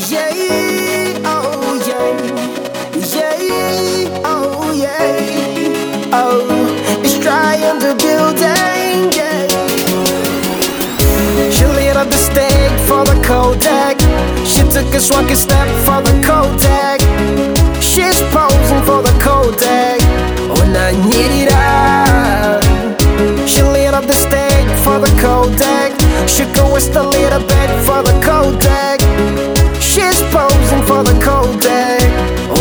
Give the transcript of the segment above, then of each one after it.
Yeah, oh yeah, yeah, oh yeah, oh, it's dry in the building, yeah. She lit up the steak for the Kodak. She took a swanky step for the Kodak. She's posing for the Kodak. Oh, she lit up the steak for the Kodak. She go with a little bit for the Kodak. She's posing for the Kodak. Oh,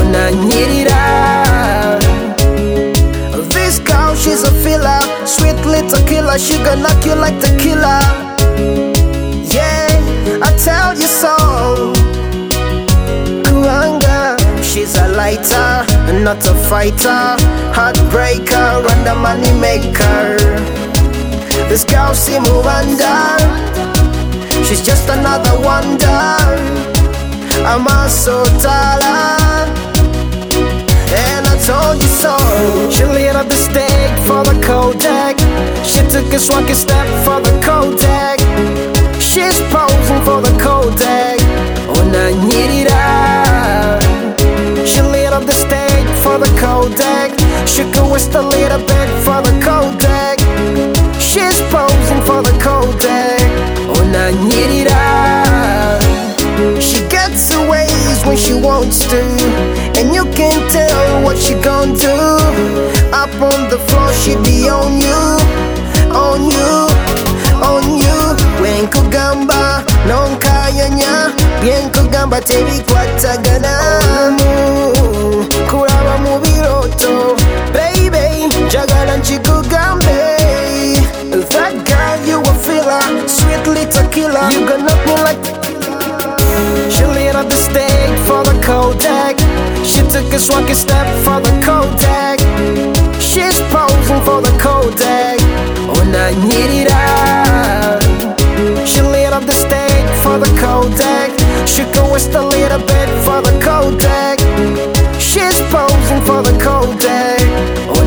this girl, she's a filler. Sweet little killer. She gonna knock you like tequila. Yeah, I tell you so. Kuanga, she's a lighter, not a fighter. Heartbreaker and a money maker. This girl, see me wonder. She's just another wonder. I'm a so tall, and I told you so. She lit up the steak for the Kodak. She took a swanky step for the Kodak. She's posing for the Kodak. Oh, she lit up the steak for the Kodak. She could waste a little bit for the Kodak. She's posing for the Kodak. Oh, she gets her ways when she wants to, and you can tell what she gon' do. Up on the floor, she be on you, on you, on you. When kugamba, non kayanya. Bien kugamba, tebi kwatagana. Kuraba mu biroto, baby, jagala nchikugambe. That girl, you a filler, sweet little killer. You gonna knock me like tequila. She lit up the steak for the Kodak. She took a swanky step for the Kodak. She's posing for the Kodak. Oh, she lit up the steak for the Kodak. She could waste a little bit for the Kodak. She's posing for the Kodak. Oh,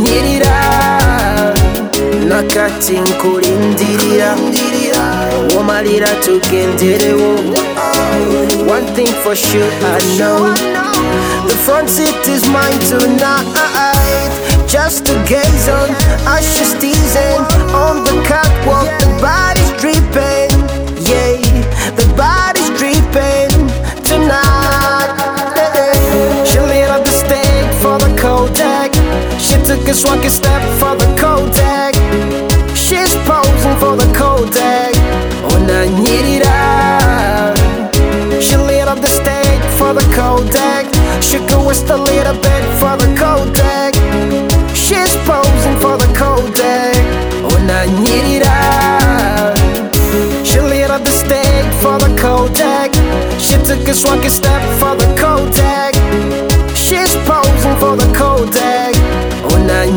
nakati nkulindirira womalira tugenderewo. One thing for sure I know, the front seat is mine tonight. Just to gaze on us, just teasing on the catwalk. The body's dripping, yeah, the body's dripping tonight. She lit up the steak for the Kodak. She took a swanky step for the Kodak. She's posing for the Kodak. Oh, she lit up the steak for the Kodak. She could waste a little bit for the Kodak. She's posing for the Kodak. Oh, she lit up the steak for the Kodak. She took a swanky step for the Kodak. She's posing for the Kodak. Oh,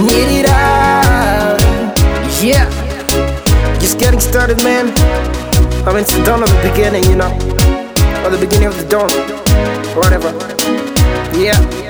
yeah, just getting started, man. I'm into the dawn of the beginning, you know, or the beginning of the dawn, or whatever. Yeah.